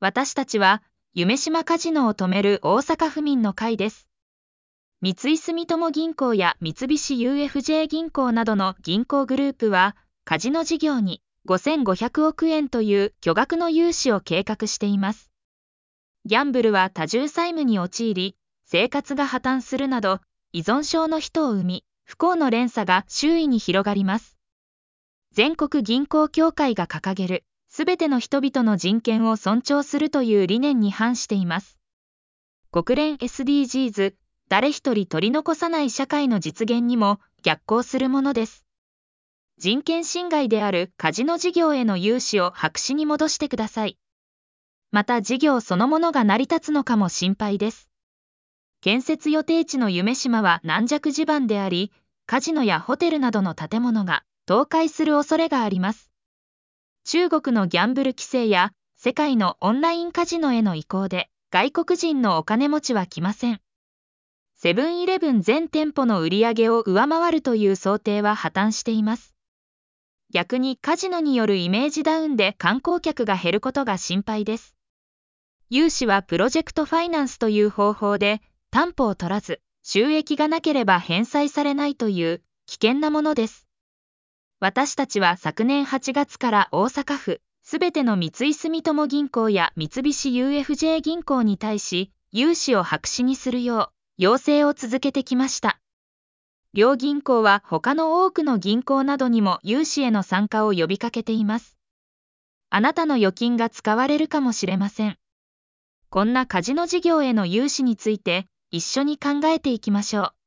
私たちは、夢洲カジノを止める大阪府民の会です。三井住友銀行や三菱 UFJ 銀行などの銀行グループは、カジノ事業に5500億円という巨額の融資を計画しています。ギャンブルは多重債務に陥り、生活が破綻するなど、依存症の人を生み、不幸の連鎖が周囲に広がります。全国銀行協会が掲げる、すべての人々の人権を尊重するという理念に反しています。国連 SDGs、誰一人取り残さない社会の実現にも逆行するものです。人権侵害であるカジノ事業への融資を白紙に戻してください。また事業そのものが成り立つのかも心配です。建設予定地の夢洲は軟弱地盤であり、カジノやホテルなどの建物が倒壊する恐れがあります。中国のギャンブル規制や世界のオンラインカジノへの移行で外国人のお金持ちは来ません。セブンイレブン全店舗の売り上げを上回るという想定は破綻しています。逆にカジノによるイメージダウンで観光客が減ることが心配です。融資はプロジェクトファイナンスという方法で担保を取らず、収益がなければ返済されないという危険なものです。私たちは昨年8月から大阪府、すべての三井住友銀行や三菱 UFJ 銀行に対し、融資を白紙にするよう要請を続けてきました。両銀行は他の多くの銀行などにも融資への参加を呼びかけています。あなたの預金が使われるかもしれません。こんなカジノ事業への融資について一緒に考えていきましょう。